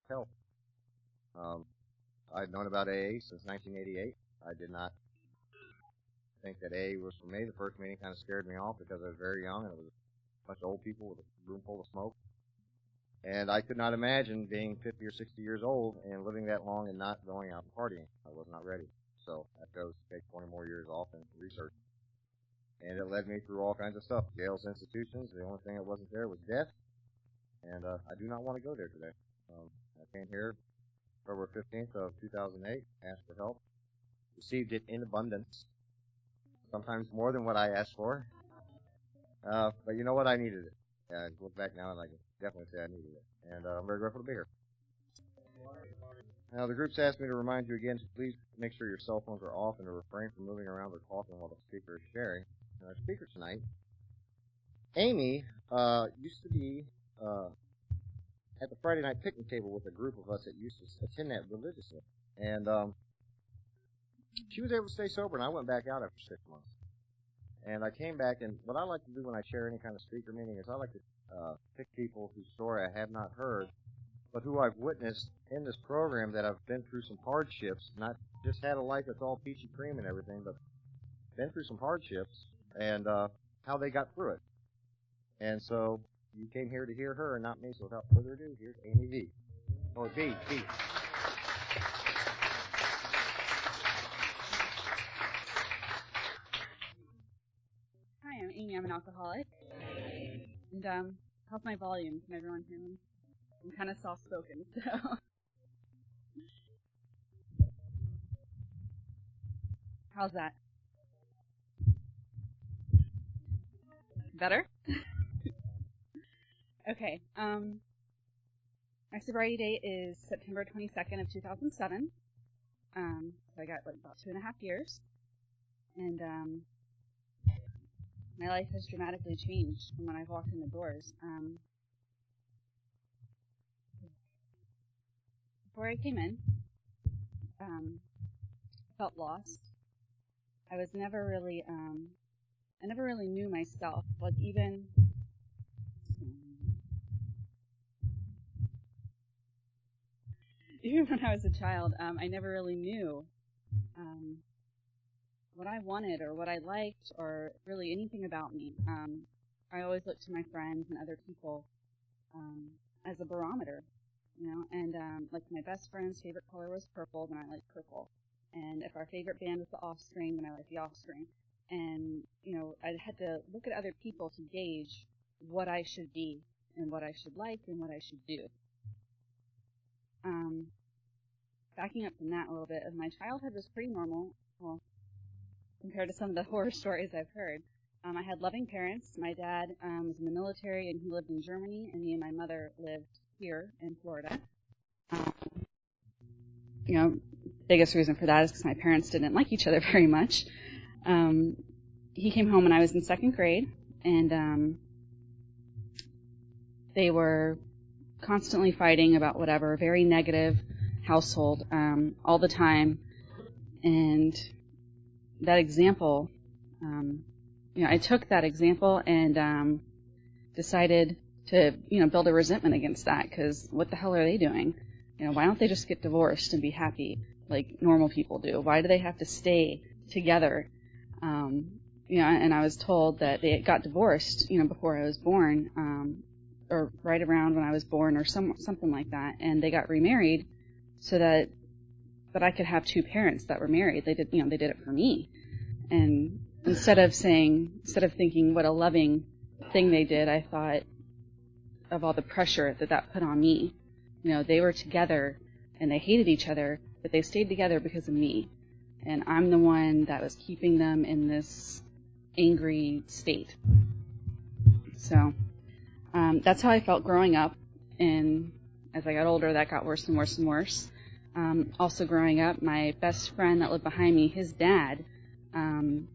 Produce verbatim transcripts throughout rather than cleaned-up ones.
help. Um, I'd known about A A since nineteen eighty-eight. I did not think that A A was for me. The first meeting kind of scared me off because I was very young and it was a bunch of old people with a room full of smoke. And I could not imagine being fifty or sixty years old and living that long and not going out and partying. I was not ready. So I chose to take twenty more years off and research. And it led me through all kinds of stuff. Jails, institutions. The only thing that wasn't there was death. And uh, I do not want to go there today. Um, I came here October fifteenth of two thousand eight, asked for help, received it in abundance, sometimes more than what I asked for. Uh, but you know what? I needed it. Yeah, I look back now and I can definitely say I needed it. And uh, I'm very grateful to be here. Now, the group's asked me to remind you again to please make sure your cell phones are off and to refrain from moving around or talking while the speaker is sharing. And our speaker tonight, Amy, uh, used to be uh, at the Friday night picnic table with a group of us that used to attend that religiously. And um, she was able to stay sober, and I went back out after six months. And I came back, and what I like to do when I share any kind of speaker meeting is I like to uh, pick people whose story I have not heard, but who I've witnessed in this program that have been through some hardships, not just had a life that's all peachy cream and everything, but been through some hardships and uh, how they got through it. And so you came here to hear her and not me, so without further ado, here's Amy V. Or V, V. Hi, I'm Amy. I'm an alcoholic. And um, how's my volume? Can everyone hear me? I'm kind of soft-spoken, so. How's that? Better? Okay. Um, my sobriety date is September twenty-second of two thousand seven. Um, so I got like about two and a half years. And um, my life has dramatically changed from when I walked in the doors. Um, before I came in, um, I felt lost. I was never really, um, I never really knew myself. Like even, even when I was a child, um, I never really knew um, what I wanted or what I liked or really anything about me. Um, I always looked to my friends and other people um, as a barometer, you know. And um, like my best friend's favorite color was purple, then I liked purple. And if our favorite band was The Offspring, then I liked The Offspring. And, you know, I had to look at other people to gauge what I should be and what I should like and what I should do. Um, backing up from that a little bit, my childhood was pretty normal, well, compared to some of the horror stories I've heard. Um, I had loving parents. My dad um, was in the military, and he lived in Germany, and me and my mother lived here in Florida. Um, you know, biggest reason for that is because my parents didn't like each other very much. Um, he came home when I was in second grade, and um, they were constantly fighting about whatever, very negative household um, all the time. And that example, um, you know, I took that example and um, decided to, you know, build a resentment against that, because what the hell are they doing? You know, why don't they just get divorced and be happy like normal people do? Why do they have to stay together? Um, you know, and I was told that they got divorced, you know, before I was born, um, or right around when I was born, or some something like that, and they got remarried so that that I could have two parents that were married. They did, you know, they did it for me. And instead of saying, instead of thinking what a loving thing they did, I thought of all the pressure that that put on me. You know, they were together and they hated each other, but they stayed together because of me. And I'm the one that was keeping them in this angry state. So um, that's how I felt growing up. And as I got older, that got worse and worse and worse. Um, also growing up, my best friend that lived behind me, his dad, um,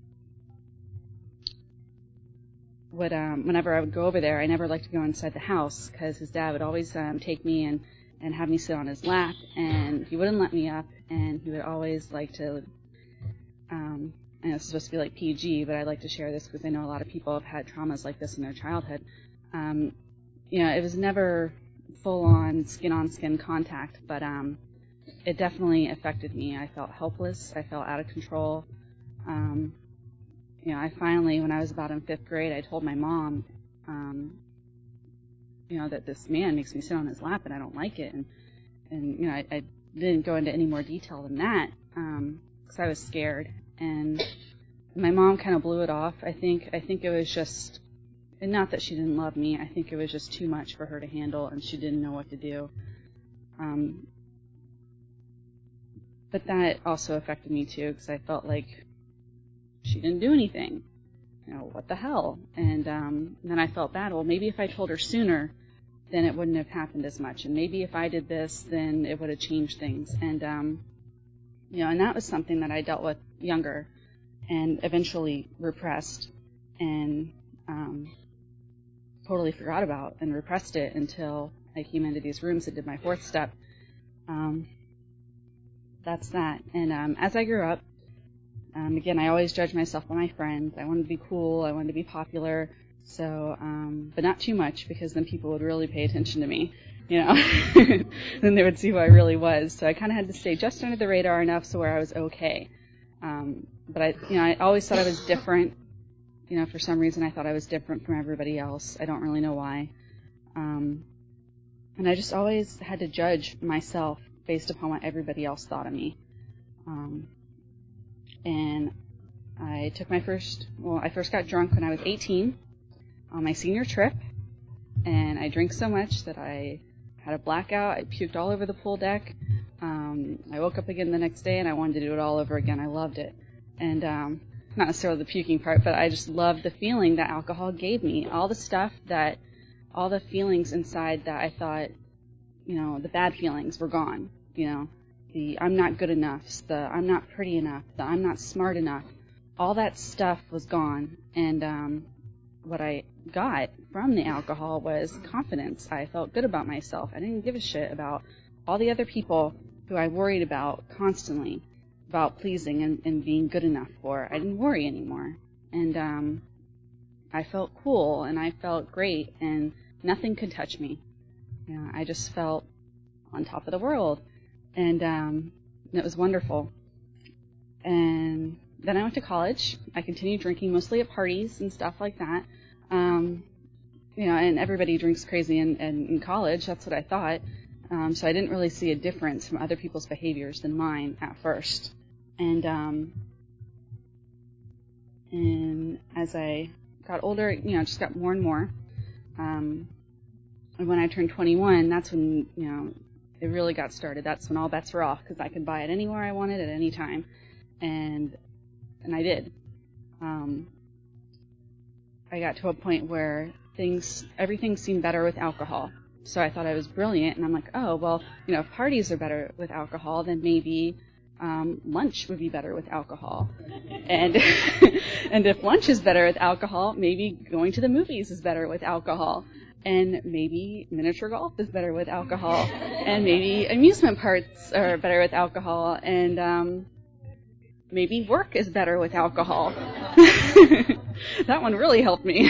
would, um, whenever I would go over there, I never liked to go inside the house because his dad would always um, take me and, and have me sit on his lap, and he wouldn't let me up, and he would always like to, um, I know it's supposed to be like P G, but I like to share this because I know a lot of people have had traumas like this in their childhood. Um, you know, it was never full-on skin-on-skin contact, but um, it definitely affected me. I felt helpless. I felt out of control. Um, you know, I finally, when I was about in fifth grade, I told my mom, um, you know, that this man makes me sit on his lap and I don't like it. And, and you know, I, I didn't go into any more detail than that because um, I was scared. And my mom kind of blew it off. I think I think it was just, and not that she didn't love me, I think it was just too much for her to handle and she didn't know what to do. Um, but that also affected me too because I felt like she didn't do anything. You know, what the hell? And, um, and then I felt bad. Well, maybe if I told her sooner, then it wouldn't have happened as much. And maybe if I did this, then it would have changed things. And, um, you know, and that was something that I dealt with younger and eventually repressed and um, totally forgot about and repressed it until I came into these rooms and did my fourth step. Um, that's that. And um, as I grew up, Um, again, I always judged myself by my friends. I wanted to be cool. I wanted to be popular. So, um, but not too much because then people would really pay attention to me, you know. Then they would see who I really was. So I kind of had to stay just under the radar enough so where I was okay. Um, but I, you know, I always thought I was different. You know, for some reason I thought I was different from everybody else. I don't really know why. Um, and I just always had to judge myself based upon what everybody else thought of me. Um, And I took my first, well, I first got drunk when I was eighteen on my senior trip. And I drank so much that I had a blackout. I puked all over the pool deck. Um, I woke up again the next day and I wanted to do it all over again. I loved it. And um, not necessarily the puking part, but I just loved the feeling that alcohol gave me. All the stuff that, all the feelings inside that I thought, you know, the bad feelings were gone, you know. The I'm not good enough, the I'm not pretty enough, the I'm not smart enough, all that stuff was gone. And um, what I got from the alcohol was confidence. I felt good about myself. I didn't give a shit about all the other people who I worried about constantly, about pleasing and, and being good enough for. I didn't worry anymore. And um, I felt cool and I felt great and nothing could touch me. You know, I just felt on top of the world. And um, it was wonderful. And then I went to college. I continued drinking mostly at parties and stuff like that. Um, you know, and everybody drinks crazy in, in, in college. That's what I thought. Um, so I didn't really see a difference from other people's behaviors than mine at first. And um, and as I got older, you know, it just got more and more. Um, and when I turned twenty-one, that's when, you know, it really got started. That's when all bets were off because I could buy it anywhere I wanted at any time, and and I did. Um, I got to a point where things, everything seemed better with alcohol. So I thought I was brilliant, and I'm like, oh well, you know, if parties are better with alcohol, then maybe um, lunch would be better with alcohol, and and if lunch is better with alcohol, maybe going to the movies is better with alcohol. And maybe miniature golf is better with alcohol. And maybe amusement parks are better with alcohol. And um, maybe work is better with alcohol. That one really helped me.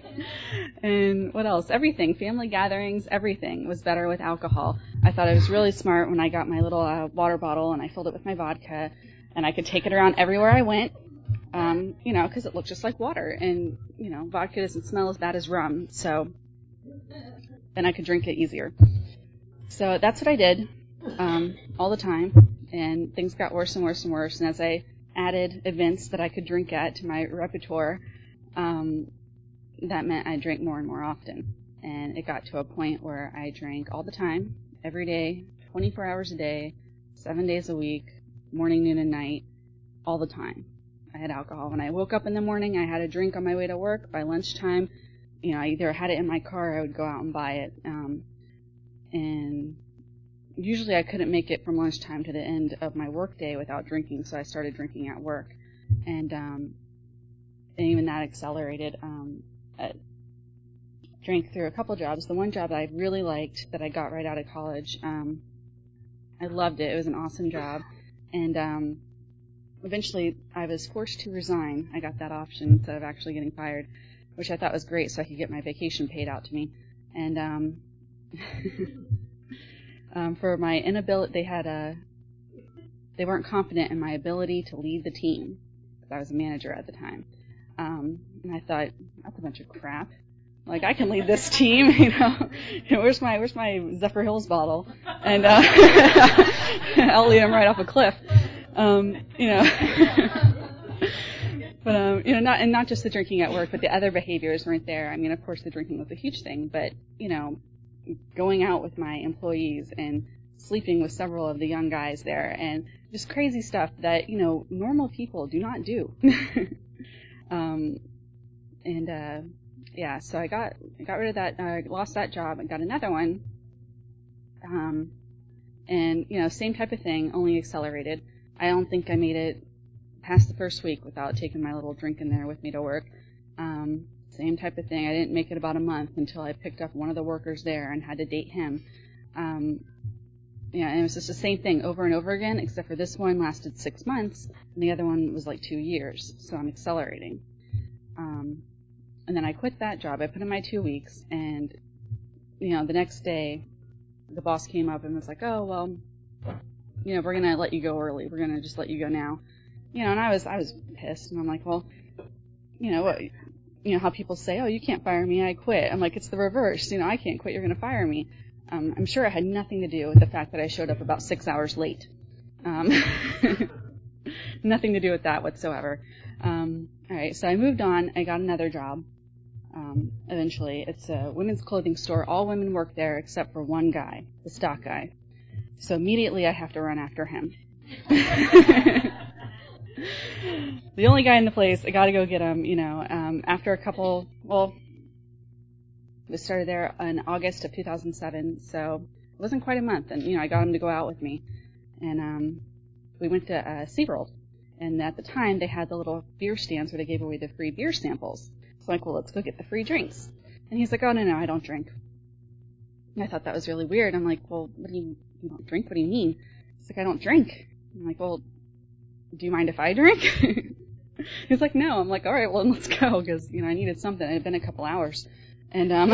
And what else? Everything. Family gatherings, everything was better with alcohol. I thought I was really smart when I got my little uh, water bottle and I filled it with my vodka. And I could take it around everywhere I went. Um, you know, because it looked just like water. And, you know, vodka doesn't smell as bad as rum. So then I could drink it easier. So that's what I did um, all the time, and things got worse and worse and worse. And as I added events that I could drink at to my repertoire, um, that meant I drank more and more often. And it got to a point where I drank all the time, every day, twenty-four hours a day, seven days a week, morning, noon, and night, all the time. I had alcohol. When I woke up in the morning, I had a drink on my way to work. By lunchtime, you know, I either had it in my car or I would go out and buy it. Um, and usually I couldn't make it from lunchtime to the end of my work day without drinking, so I started drinking at work. And, um, and even that accelerated. Um, I drank through a couple jobs. The one job that I really liked that I got right out of college, um, I loved it. It was an awesome job. And um, eventually I was forced to resign. I got that option instead of actually getting fired, which I thought was great so I could get my vacation paid out to me. And um, um, for my inability, they had a, they weren't confident in my ability to lead the team, because I was a manager at the time. Um, and I thought, that's a bunch of crap. Like, I can lead this team, you know. where's my where's my Zephyr Hills bottle? And uh, I'll lead them right off a cliff. Um, you know. But um, you know, not and not just the drinking at work, but the other behaviors weren't there. I mean, of course, the drinking was a huge thing, but you know, going out with my employees and sleeping with several of the young guys there, and just crazy stuff that you know normal people do not do. um, and uh, yeah, so I got I got rid of that, uh, lost that job, and got another one. Um, and you know, same type of thing, only accelerated. I don't think I made it past the first week without taking my little drink in there with me to work. Um, same type of thing. I didn't make it about a month until I picked up one of the workers there and had to date him. Um, yeah, and it was just the same thing over and over again, except for this one lasted six months, and the other one was like two years, so I'm accelerating. Um, and then I quit that job. I put in my two weeks, and, you know, the next day, the boss came up and was like, oh, well, you know, we're going to let you go early. We're going to just let you go now. You know, and I was I was pissed, and I'm like, well, you know, what, you know how people say, oh, you can't fire me, I quit. I'm like, it's the reverse. You know, I can't quit, you're going to fire me. Um, I'm sure it had nothing to do with the fact that I showed up about six hours late. Um, nothing to do with that whatsoever. Um, all right, so I moved on. I got another job. Um, eventually, it's a women's clothing store. All women work there except for one guy, the stock guy. So immediately, I have to run after him. The only guy in the place, I gotta go get him, you know, um, after a couple, well, we started there in August of two thousand seven, so it wasn't quite a month, and, you know, I got him to go out with me, and, um, we went to, uh, SeaWorld, and at the time, they had the little beer stands where they gave away the free beer samples, so I'm like, well, let's go get the free drinks, and he's like, oh, no, no, I don't drink, and I thought that was really weird. I'm like, well, what do you, you don't drink? What do you mean? He's like, I don't drink. I'm like, well, do you mind if I drink? He's like, no. I'm like, all right, well, let's go, because, you know, I needed something. It had been a couple hours. And, um,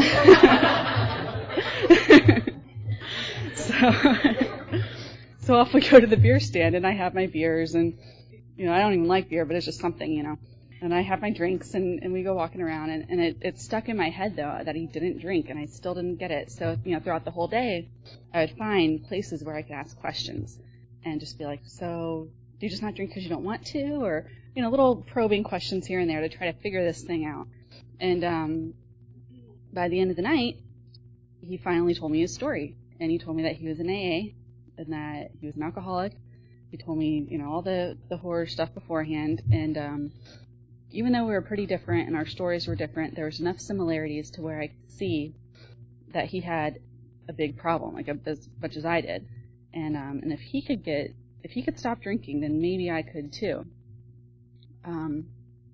so, so off we go to the beer stand, and I have my beers, and, you know, I don't even like beer, but it's just something, you know. And I have my drinks, and, and we go walking around, and, and it, it stuck in my head, though, that he didn't drink, and I still didn't get it. So, you know, throughout the whole day, I would find places where I could ask questions and just be like, so, do you just not drink because you don't want to? Or, you know, little probing questions here and there to try to figure this thing out. And um, by the end of the night, he finally told me his story. And he told me that he was in A A and that he was an alcoholic. He told me, you know, all the, the horror stuff beforehand. And um, even though we were pretty different and our stories were different, there was enough similarities to where I could see that he had a big problem, like as much as I did. And um, and if he could get, if he could stop drinking, then maybe I could too. Um,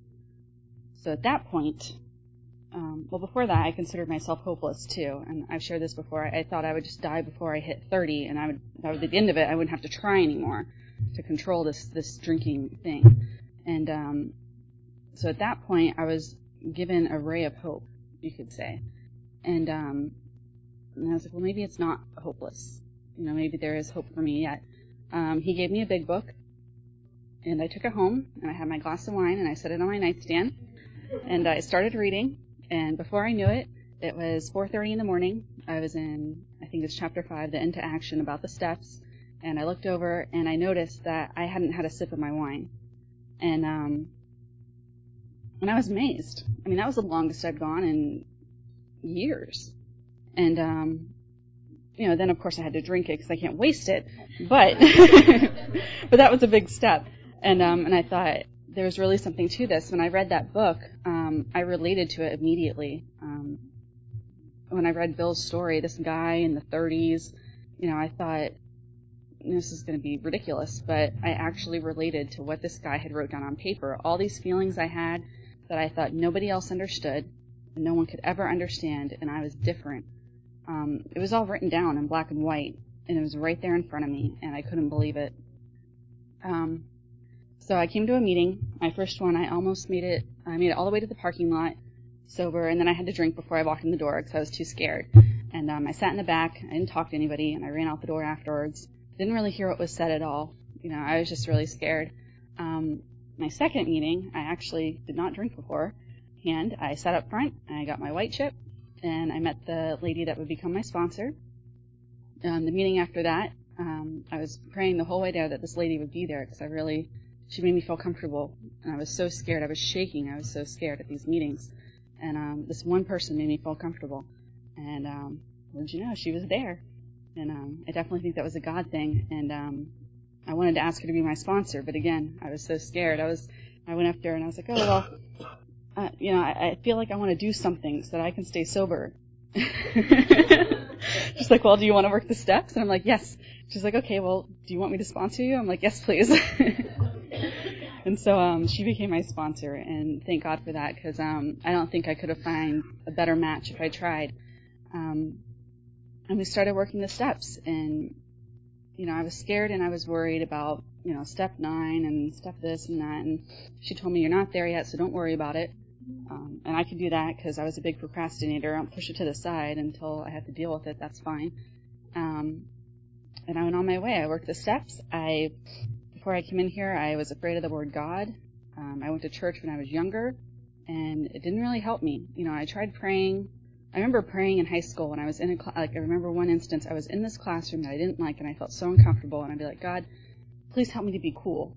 so at that point, um, well, before that, I considered myself hopeless too. And I've shared this before. I, I thought I would just die before I hit thirty, and I would, that would, at the end of it, I wouldn't have to try anymore to control this this drinking thing. And um, so at that point, I was given a ray of hope, you could say. And um, and I was like, well, maybe it's not hopeless. You know, maybe there is hope for me yet. Um, he gave me a big book, and I took it home, and I had my glass of wine, and I set it on my nightstand, and I started reading, and before I knew it, it was four thirty in the morning. I was in, I think it's chapter five, the Into Action, about the steps, and I looked over, and I noticed that I hadn't had a sip of my wine, and um, and I was amazed. I mean, that was the longest I'd gone in years, and um, you know, then of course I had to drink it because I can't waste it, but but that was a big step, and um, and I thought there was really something to this. When I read that book, um, I related to it immediately. Um, when I read Bill's story, this guy in the thirties, you know, I thought this is going to be ridiculous, but I actually related to what this guy had wrote down on paper. All these feelings I had that I thought nobody else understood, and no one could ever understand, and I was different. Um, it was all written down in black and white, and it was right there in front of me, and I couldn't believe it. Um, so I came to a meeting, my first one. I almost made it, I made it all the way to the parking lot, sober, and then I had to drink before I walked in the door because I was too scared. And um, I sat in the back. I didn't talk to anybody, and I ran out the door afterwards. Didn't really hear what was said at all. You know, I was just really scared. Um, my second meeting, I actually did not drink before. And I sat up front, and I got my white chip, and I met the lady that would become my sponsor. Um, the meeting after that, um, I was praying the whole way there that this lady would be there, because I really, she made me feel comfortable. And I was so scared. I was shaking. I was so scared at these meetings. And um, this one person made me feel comfortable. And um, what did you know? She was there. And um, I definitely think that was a God thing. And um, I wanted to ask her to be my sponsor, but again, I was so scared. I was, I went up there and I was like, oh, well, uh, you know, I, I feel like I want to do something so that I can stay sober. She's like, well, do you want to work the steps? And I'm like, yes. She's like, okay, well, do you want me to sponsor you? I'm like, yes, please. And so um, she became my sponsor, and thank God for that, because um, I don't think I could have found a better match if I tried. Um, and we started working the steps, and, you know, I was scared and I was worried about, you know, step nine and step this and that, and she told me, you're not there yet, so don't worry about it. Um, and I could do that because I was a big procrastinator. I'll push it to the side until I have to deal with it. That's fine. Um, and I went on my way. I worked the steps. I, before I came in here, I was afraid of the word God. Um, I went to church when I was younger, and it didn't really help me. You know, I tried praying. I remember praying in high school when I was in a class. Like, I remember one instance, I was in this classroom that I didn't like, and I felt so uncomfortable, and I'd be like, God, please help me to be cool.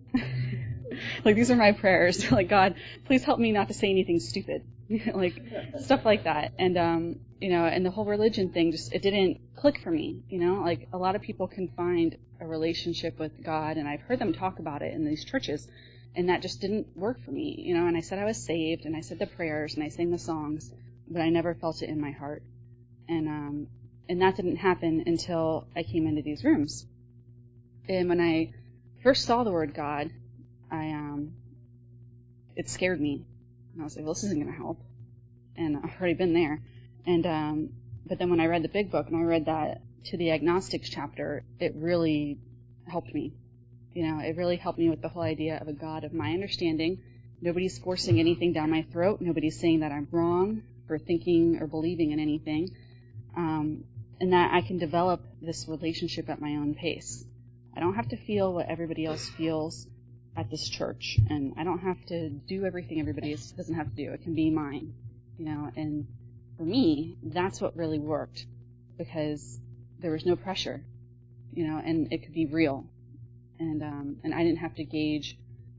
Like, these are my prayers. Like, God, please help me not to say anything stupid. Like, stuff like that. And, um, you know, and the whole religion thing just, it didn't click for me, you know? Like, a lot of people can find a relationship with God, and I've heard them talk about it in these churches, and that just didn't work for me, you know? And I said I was saved, and I said the prayers, and I sang the songs, but I never felt it in my heart. And, um, and that didn't happen until I came into these rooms. And when I first saw the word God, I, um, it scared me. And I was like, well, this isn't going to help. And I've already been there. And, um, but then when I read the big book and I read that to the agnostics chapter, it really helped me. You know, it really helped me with the whole idea of a God of my understanding. Nobody's forcing anything down my throat. Nobody's saying that I'm wrong for thinking or believing in anything. Um, and that I can develop this relationship at my own pace. I don't have to feel what everybody else feels at this church, and I don't have to do everything everybody else doesn't have to do. It can be mine, you know. And for me, that's what really worked, because there was no pressure, you know, and it could be real, and um, and I didn't have to gauge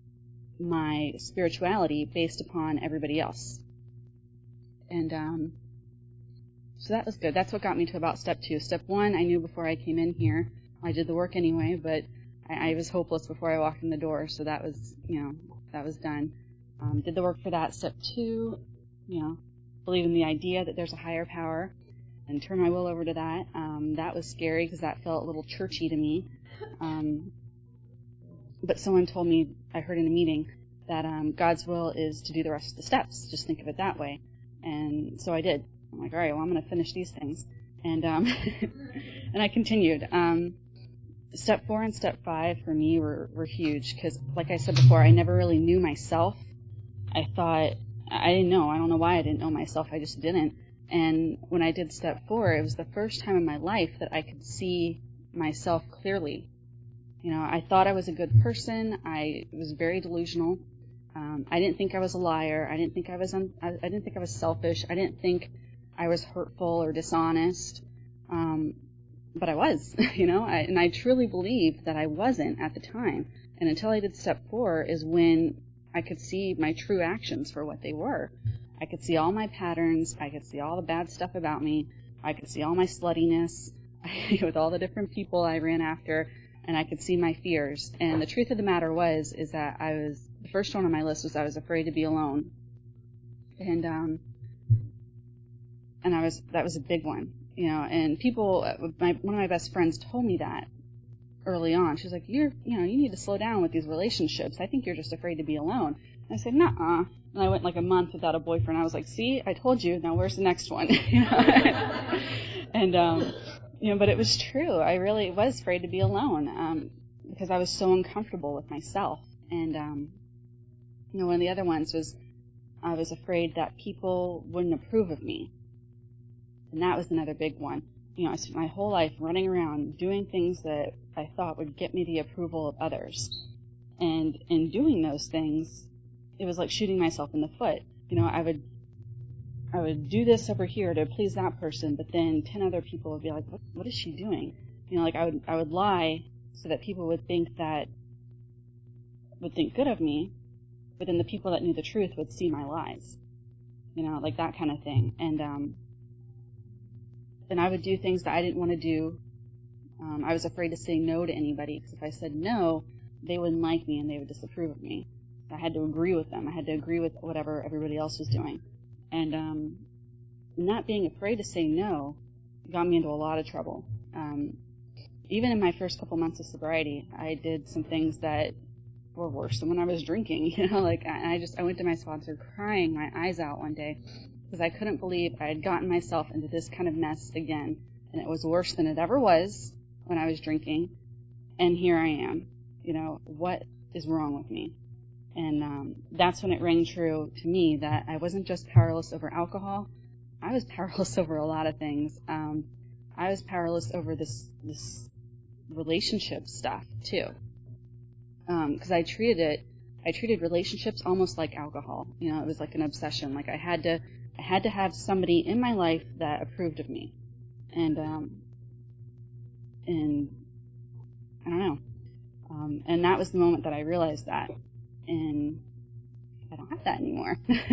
my spirituality based upon everybody else. And um, so that was good. That's what got me to about step two. Step one, I knew before I came in here. I did the work anyway, but I, I was hopeless before I walked in the door, so that was, you know, that was done. Um, did the work for that. Step two, you know, believe in the idea that there's a higher power, and turn my will over to that. Um, that was scary because that felt a little churchy to me. Um, but someone told me, I heard in a meeting, that um, God's will is to do the rest of the steps. Just think of it that way. And so I did. I'm like, all right, well, I'm going to finish these things. And um, and I continued. Um, Step four and step five for me were, were huge because, like I said before, I never really knew myself. I thought, I didn't know. I don't know why I didn't know myself. I just didn't. And when I did step four, it was the first time in my life that I could see myself clearly. You know, I thought I was a good person. I was very delusional. Um, I didn't think I was a liar. I didn't think I was, un- I, I didn't think I was selfish. I didn't think I was hurtful or dishonest. Um, But I was, you know, I, and I truly believed that I wasn't at the time. And until I did step four is when I could see my true actions for what they were. I could see all my patterns. I could see all the bad stuff about me. I could see all my sluttiness with all the different people I ran after, and I could see my fears. And the truth of the matter was, is that I was, the first one on my list was I was afraid to be alone. And, um, and I was, that was a big one. You know, and people, my, one of my best friends told me that early on. She's like, you're, you know, you need to slow down with these relationships. I think you're just afraid to be alone. And I said, nuh-uh. And I went like a month without a boyfriend. I was like, see, I told you. Now where's the next one? You know? And, um, you know, but it was true. I really was afraid to be alone, um, because I was so uncomfortable with myself. And, um, you know, one of the other ones was I was afraid that people wouldn't approve of me. And that was another big one. You know, I spent my whole life running around doing things that I thought would get me the approval of others. And in doing those things, it was like shooting myself in the foot. You know, I would I would do this over here to please that person, but then ten other people would be like, what, what is she doing? You know, like I would I would lie so that people would think that, would think good of me, but then the people that knew the truth would see my lies. You know, like that kind of thing. And, um, and I would do things that I didn't want to do. Um, I was afraid to say no to anybody, because if I said no, they wouldn't like me and they would disapprove of me. I had to agree with them. I had to agree with whatever everybody else was doing. And, um, not being afraid to say no got me into a lot of trouble. Um, even in my first couple months of sobriety, I did some things that were worse than when I was drinking. You know, like I, I just, I went to my sponsor crying my eyes out one day because I couldn't believe I had gotten myself into this kind of mess again. And it was worse than it ever was when I was drinking. And here I am. You know, what is wrong with me? And um, that's when it rang true to me that I wasn't just powerless over alcohol. I was powerless over a lot of things. Um, I was powerless over this this relationship stuff too, because um, I treated it. I treated relationships almost like alcohol. You know, it was like an obsession. Like I had to, I had to have somebody in my life that approved of me, and um, and I don't know. Um, and that was the moment that I realized that, and I don't have that anymore.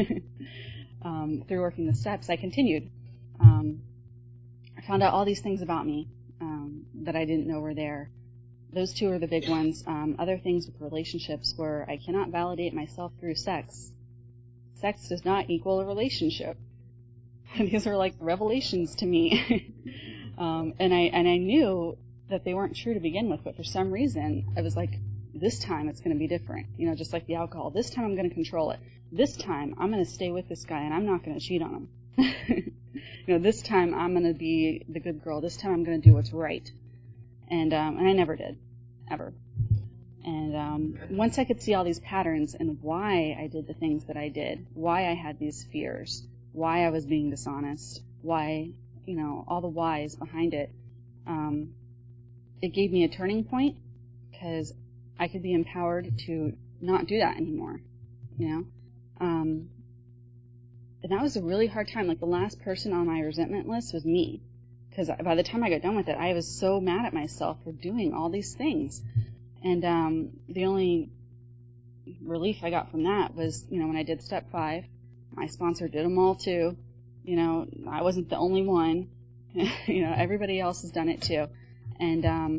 um, through working the steps, I continued. Um, I found out all these things about me um, that I didn't know were there. Those two are the big ones. Um, other things with relationships were I cannot validate myself through sex. Sex does not equal a relationship. These are like revelations to me. um, and I and I knew that they weren't true to begin with, but for some reason I was like, this time it's going to be different. You know, just like the alcohol. This time I'm going to control it. This time I'm going to stay with this guy and I'm not going to cheat on him. You know, this time I'm going to be the good girl. This time I'm going to do what's right. And um, and I never did, ever. And um, once I could see all these patterns and why I did the things that I did, why I had these fears, why I was being dishonest, why, you know, all the whys behind it, um, it gave me a turning point because I could be empowered to not do that anymore, you know. Um, and that was a really hard time. Like the last person on my resentment list was me. Because by the time I got done with it, I was so mad at myself for doing all these things. And um, the only relief I got from that was, you know, when I did step five, my sponsor did them all too. You know, I wasn't the only one. You know, everybody else has done it too. And, um,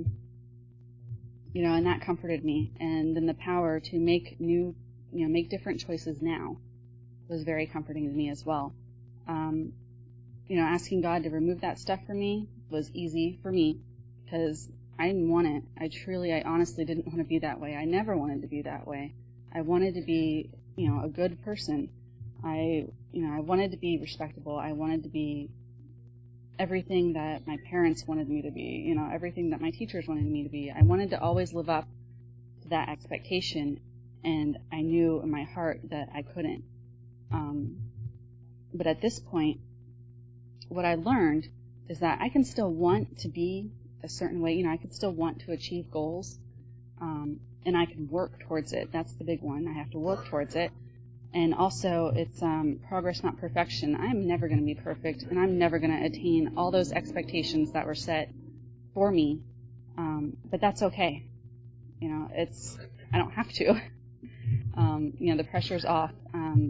you know, and that comforted me. And then the power to make new, you know, make different choices now was very comforting to me as well. Um, You know, asking God to remove that stuff from me was easy for me because I didn't want it. I truly, I honestly didn't want to be that way. I never wanted to be that way. I wanted to be, you know, a good person. I, you know, I wanted to be respectable. I wanted to be everything that my parents wanted me to be, you know, everything that my teachers wanted me to be. I wanted to always live up to that expectation, and I knew in my heart that I couldn't. Um, but at this point, what I learned is that I can still want to be a certain way. You know, I can still want to achieve goals, um, and I can work towards it. That's the big one. I have to work towards it. And also, it's um, progress, not perfection. I'm never going to be perfect, and I'm never going to attain all those expectations that were set for me. Um, but that's okay. You know, it's I don't have to. um, you know, the pressure's off. Um,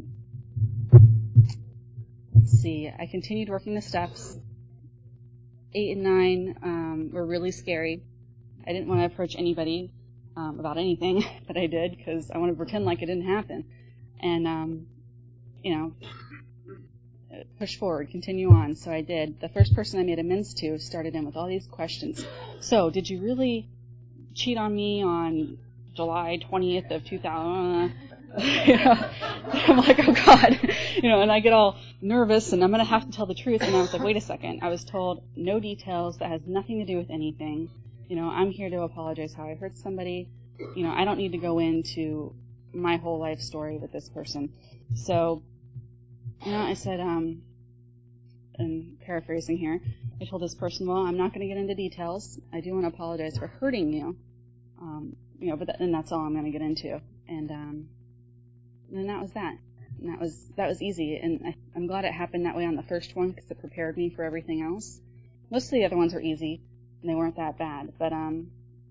let's see. I continued working the steps. Eight and nine um, were really scary. I didn't want to approach anybody um, about anything that I did because I wanted to pretend like it didn't happen. And, um, you know, push forward, continue on. So I did. The first person I made amends to started in with all these questions. So, did you really cheat on me on July twentieth of two thousand? You know, I'm like, oh God, you know, and I get all nervous and I'm going to have to tell the truth. And I was like, wait a second. I was told no details. That has nothing to do with anything. You know, I'm here to apologize how I hurt somebody. You know, I don't need to go into my whole life story with this person. So, you know, I said, um, and paraphrasing here, I told this person, well, I'm not going to get into details. I do want to apologize for hurting you. Um, you know, but th- and that's all I'm going to get into. And, um, and that was that. And that was, that was easy. And I, I'm glad it happened that way on the first one because it prepared me for everything else. Most of the other ones were easy and they weren't that bad. But, um,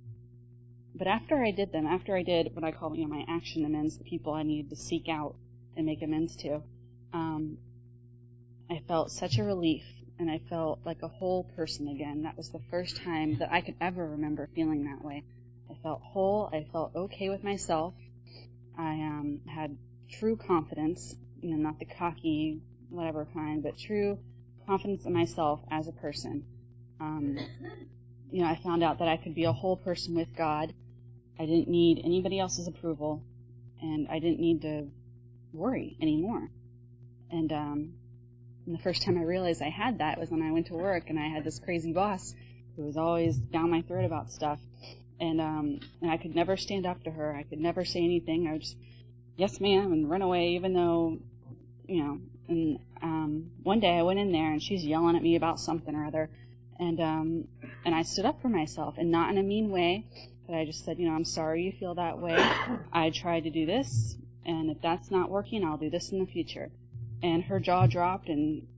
but after I did them, after I did what I call, you know, my action amends, the people I needed to seek out and make amends to, um, I felt such a relief, and I felt like a whole person again. That was the first time that I could ever remember feeling that way. I felt whole. I felt okay with myself. I um, had true confidence, you know, not the cocky, whatever kind, but true confidence in myself as a person. Um, you know, I found out that I could be a whole person with God. I didn't need anybody else's approval, and I didn't need to worry anymore. And, um, and the first time I realized I had that was when I went to work and I had this crazy boss who was always down my throat about stuff. And, um, and I could never stand up to her. I could never say anything. I would just, yes ma'am, and run away even though, you know, and, um, one day I went in there and she's yelling at me about something or other. And, um, and I stood up for myself, and not in a mean way, but I just said, you know, I'm sorry you feel that way. I tried to do this, and if that's not working, I'll do this in the future. And her jaw dropped, and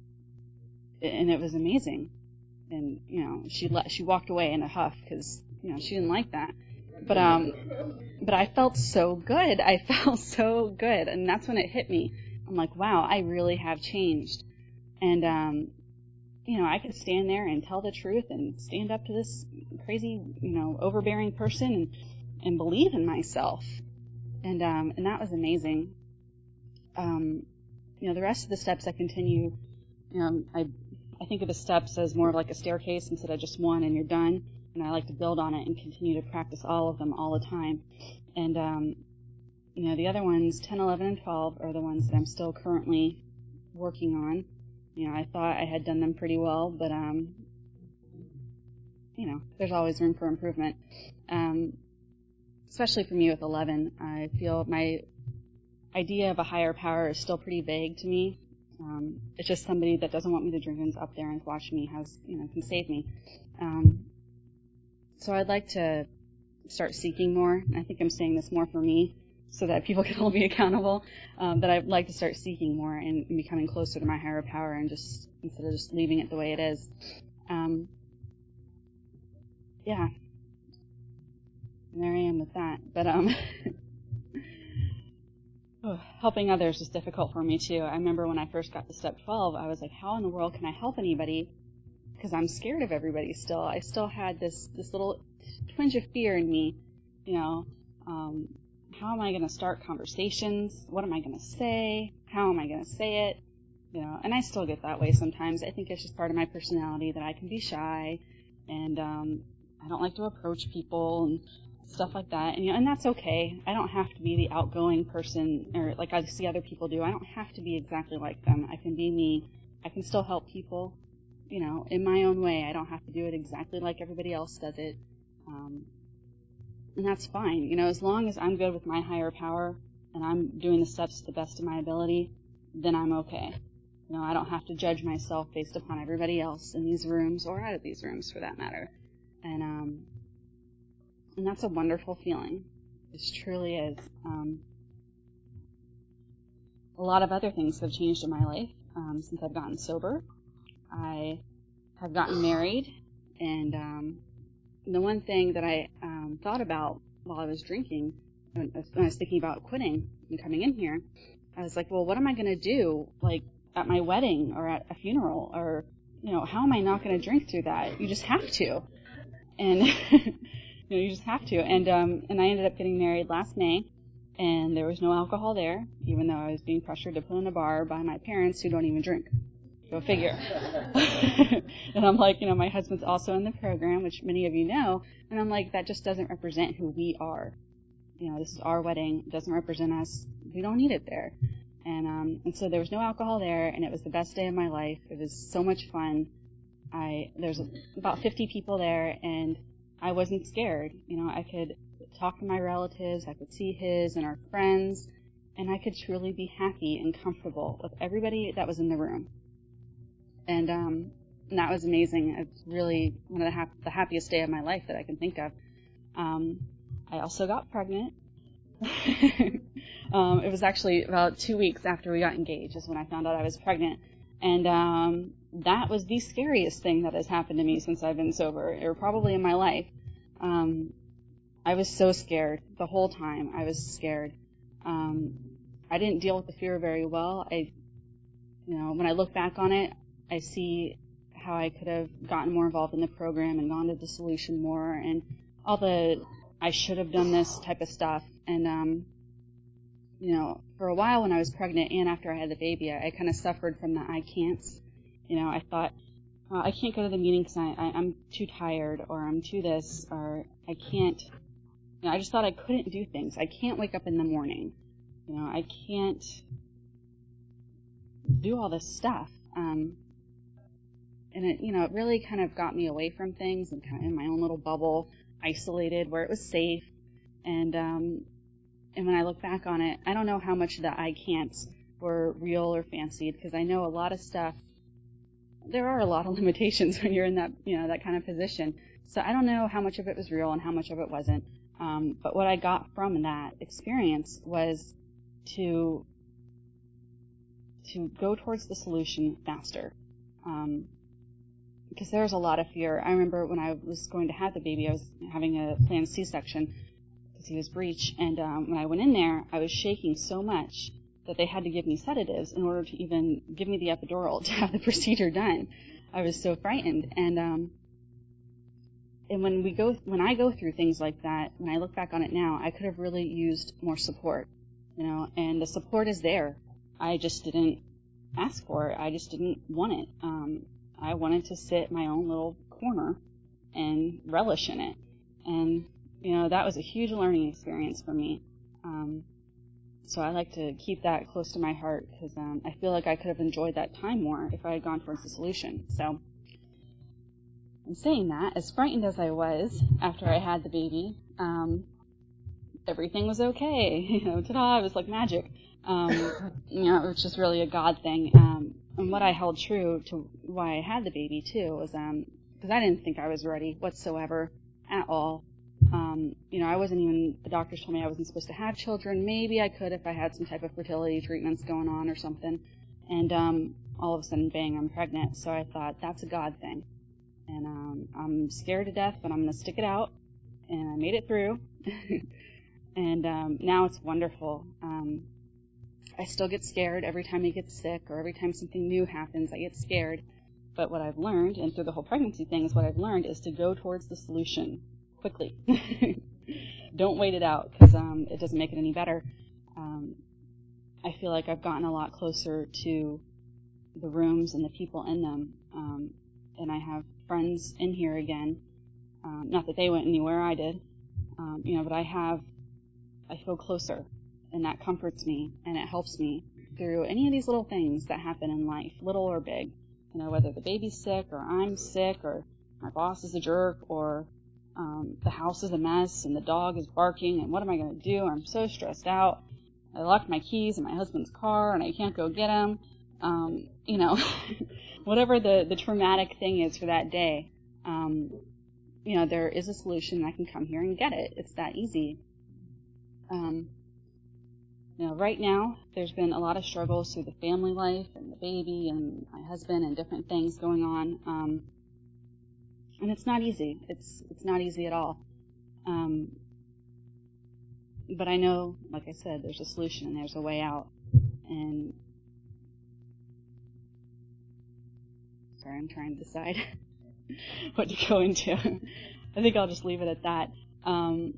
and it was amazing. And you know, she let she walked away in a huff because you know she didn't like that. But um, but I felt so good. I felt so good, and that's when it hit me. I'm like, wow, I really have changed. And um, you know, I could stand there and tell the truth and stand up to this crazy, you know, overbearing person and and believe in myself. And um, and that was amazing. Um. You know, the rest of the steps I continue, you know, I I think of the steps as more of like a staircase instead of just one and you're done. And I like to build on it and continue to practice all of them all the time. And, um, you know, the other ones, ten, eleven, and twelve, are the ones that I'm still currently working on. You know, I thought I had done them pretty well, but, um, you know, there's always room for improvement. Um, especially for me with eleven, I feel my idea of a higher power is still pretty vague to me. Um, it's just somebody that doesn't want me to drink and is up there and is watching me, has, you know, can save me. Um, so I'd like to start seeking more. I think I'm saying this more for me so that people can hold me accountable. Um, that I'd like to start seeking more and becoming closer to my higher power, and just instead of just leaving it the way it is. Um, yeah. And there I am with that. But um. Oh, helping others is difficult for me too. I remember when I first got to step twelve, I was like, how in the world can I help anybody? Because I'm scared of everybody still. I still had this, this little twinge of fear in me, you know, um, how am I going to start conversations? What am I going to say? How am I going to say it? You know, and I still get that way sometimes. I think it's just part of my personality that I can be shy, and um, I don't like to approach people and stuff like that. And, you know, and that's okay. I don't have to be the outgoing person, or like I see other people do. I don't have to be exactly like them. I can be me. I can still help people, you know, in my own way. I don't have to do it exactly like everybody else does it. Um, and that's fine. You know, as long as I'm good with my higher power and I'm doing the steps to the best of my ability, then I'm okay. You know, I don't have to judge myself based upon everybody else in these rooms or out of these rooms for that matter. And, um, and that's a wonderful feeling. It truly is. Um, a lot of other things have changed in my life, um, since I've gotten sober. I have gotten married, and, um, the one thing that I, um, thought about while I was drinking, when I was thinking about quitting and coming in here, I was like, well, what am I going to do? Like, at my wedding or at a funeral, or, you know, how am I not going to drink through that? You just have to. And, you know, you just have to. And, um, and I ended up getting married last May, and there was no alcohol there, even though I was being pressured to put in a bar by my parents who don't even drink. Go figure. And I'm like, you know, my husband's also in the program, which many of you know, and I'm like, that just doesn't represent who we are. You know, this is our wedding. It doesn't represent us. We don't need it there. And um, and so there was no alcohol there, and it was the best day of my life. It was so much fun. I there's about fifty people there, and I wasn't scared. You know, I could talk to my relatives, I could see his and our friends, and I could truly be happy and comfortable with everybody that was in the room. And, um, and that was amazing. It's really one of the, hap- the happiest day of my life that I can think of. Um, I also got pregnant. um, it was actually about two weeks after we got engaged is when I found out I was pregnant. And um, that was the scariest thing that has happened to me since I've been sober, or probably in my life. Um, I was so scared the whole time. I was scared. Um, I didn't deal with the fear very well. I, you know, when I look back on it, I see how I could have gotten more involved in the program and gone to the solution more and all the I should have done this type of stuff. And, um, you know, for a while when I was pregnant and after I had the baby, I, I kind of suffered from the I can'ts. You know, I thought, well, I can't go to the meeting because I, I, I'm too tired, or I'm too this, or I can't. You know, I just thought I couldn't do things. I can't wake up in the morning. You know, I can't do all this stuff. Um, and it, you know, it really kind of got me away from things and kind of in my own little bubble, isolated where it was safe. And, um, and when I look back on it, I don't know how much of the I can'ts were real or fancied, because I know a lot of stuff, there are a lot of limitations when you're in that, you know, that kind of position. So I don't know how much of it was real and how much of it wasn't. Um, but what I got from that experience was to to go towards the solution faster. Um, because there was a lot of fear. I remember when I was going to have the baby, I was having a planned C-section because he was breech. And um, when I went in there, I was shaking so much that they had to give me sedatives in order to even give me the epidural to have the procedure done. I was so frightened. And um, and when we go, when I go through things like that, when I look back on it now, I could have really used more support, you know. And the support is there. I just didn't ask for it. I just didn't want it. Um, I wanted to sit in my own little corner and relish in it. And you know, that was a huge learning experience for me. Um, so I like to keep that close to my heart because um, I feel like I could have enjoyed that time more if I had gone towards the solution. So, in saying that, as frightened as I was after I had the baby, um, everything was okay. You know, ta-da, it was like magic. Um, you know, it was just really a God thing. Um, and what I held true to why I had the baby too was um, because I didn't think I was ready whatsoever at all. Um, you know, I wasn't even, the doctors told me I wasn't supposed to have children. Maybe I could if I had some type of fertility treatments going on or something. And um, all of a sudden, bang, I'm pregnant. So I thought, that's a God thing. And um, I'm scared to death, but I'm going to stick it out. And I made it through. and um, now it's wonderful. Um, I still get scared every time I get sick or every time something new happens. I get scared. But what I've learned, and through the whole pregnancy thing, is what I've learned is to go towards the solution quickly. Don't wait it out because um, it doesn't make it any better. Um, I feel like I've gotten a lot closer to the rooms and the people in them. Um, and I have friends in here again. Um, not that they went anywhere, I did. Um, you know, but I have, I feel closer, and that comforts me, and it helps me through any of these little things that happen in life, little or big. You know, whether the baby's sick, or I'm sick, or my boss is a jerk, or um, the house is a mess, and the dog is barking, and what am I going to do? I'm so stressed out. I locked my keys in my husband's car, and I can't go get them. Um, you know, whatever the, the traumatic thing is for that day, um, you know, there is a solution, and I can come here and get it. It's that easy. Um, you know, right now, there's been a lot of struggles through the family life and the baby and my husband and different things going on. Um, and it's not easy. It's, it's not easy at all. Um, but I know, like I said, there's a solution and there's a way out. And sorry, I'm trying to decide what to go into. I think I'll just leave it at that. Um,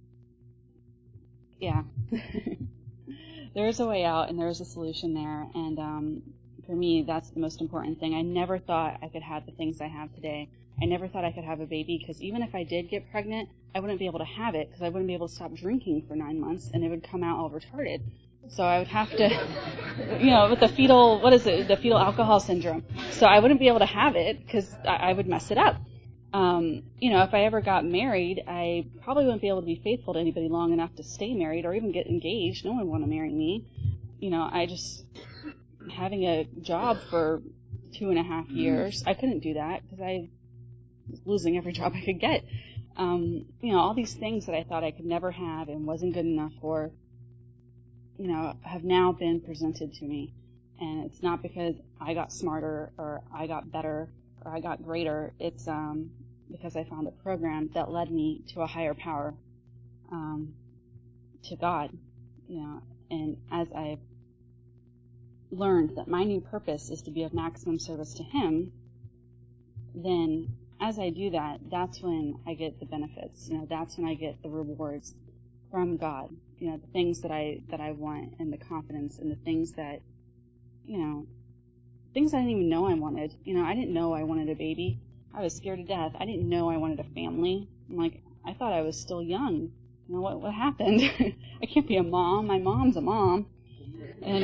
yeah. There is a way out and there is a solution there. And um, for me, that's the most important thing. I never thought I could have the things I have today. I never thought I could have a baby because even if I did get pregnant, I wouldn't be able to have it because I wouldn't be able to stop drinking for nine months and it would come out all retarded. So I would have to, you know, with the fetal, what is it, the fetal alcohol syndrome. So I wouldn't be able to have it because I, I would mess it up. Um, you know, if I ever got married, I probably wouldn't be able to be faithful to anybody long enough to stay married or even get engaged. No one would want to marry me. You know, I just, having a job for two and a half years. I couldn't do that because I was losing every job I could get. Um, you know, all these things that I thought I could never have and wasn't good enough for, you know, have now been presented to me. And it's not because I got smarter or I got better or I got greater. It's um, because I found a program that led me to a higher power, um, to God, you know. And as I've learned that my new purpose is to be of maximum service to Him, then as I do that, that's when I get the benefits. You know, that's when I get the rewards from God. You know, the things that I that I want, and the confidence, and the things that, you know, things I didn't even know I wanted. You know, I didn't know I wanted a baby. I was scared to death. I didn't know I wanted a family. I'm like, I thought I was still young. You know, what what happened? I can't be a mom. My mom's a mom. And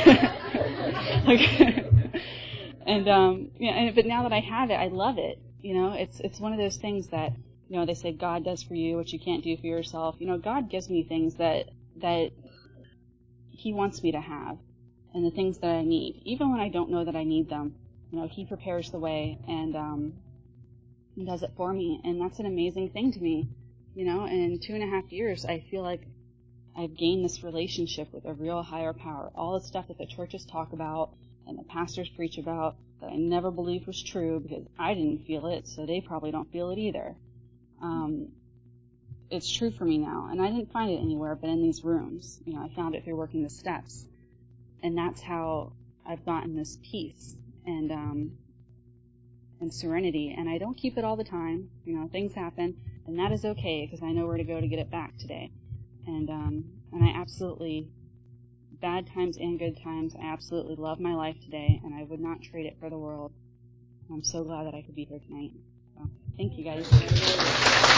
like, and um, you know, and, but now that I have it, I love it. You know, it's it's one of those things that, you know, they say God does for you what you can't do for yourself. You know, God gives me things that that He wants me to have, and the things that I need, even when I don't know that I need them. You know, He prepares the way and um, He does it for me, and that's an amazing thing to me. You know, and in two and a half years, I feel like I've gained this relationship with a real higher power. All the stuff that the churches talk about and the pastors preach about that I never believed was true because I didn't feel it, so they probably don't feel it either. Um, it's true for me now, and I didn't find it anywhere but in these rooms. You know, I found it through working the steps, and that's how I've gotten this peace and um, and serenity. And I don't keep it all the time. You know, things happen, and that is okay because I know where to go to get it back today. And um, and I absolutely, bad times and good times, I absolutely love my life today, and I would not trade it for the world. I'm so glad that I could be here tonight. So, thank you guys.